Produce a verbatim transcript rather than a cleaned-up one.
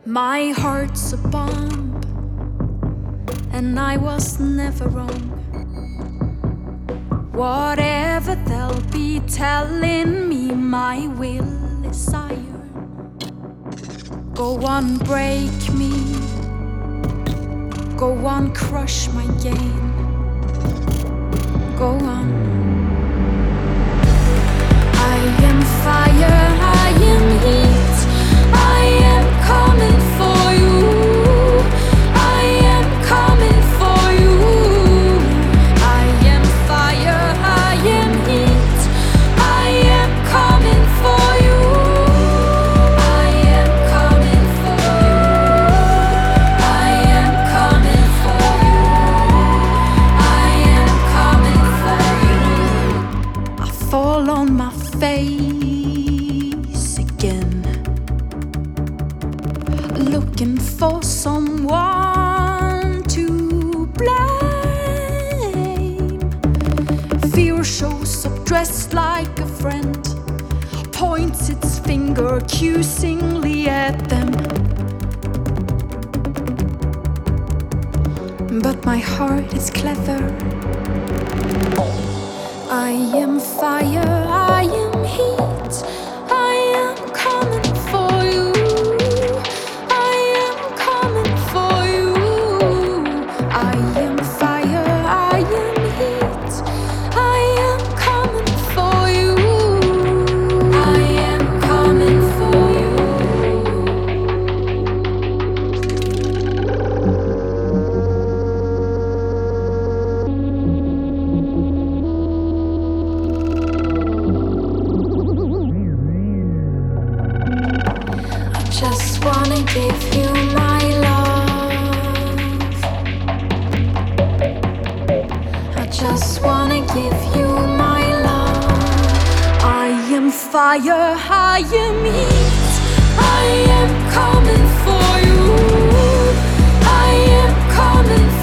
My heart's a bomb, and I was never wrong. Whatever they'll be telling me, my will is iron. Go on, break me. Go on, crush my game. Go on. I am fire, I am heat. I am coming for you. I am coming for you. I am fire, I am heat. I am coming for you. I am coming for you. I am coming for you. I am coming for you. I fall on my face again, looking for someone to blame. Fear shows up dressed like a friend, points its finger accusingly at them. But my heart is clever. I am fire, I am heat. I am coming for you. I am coming for you. I am fire, I am heat. I am coming for you. I am coming for you. Just wanna give you my love. I just wanna give you my love. I am fire, I am heat. I am coming for you. I am coming for you.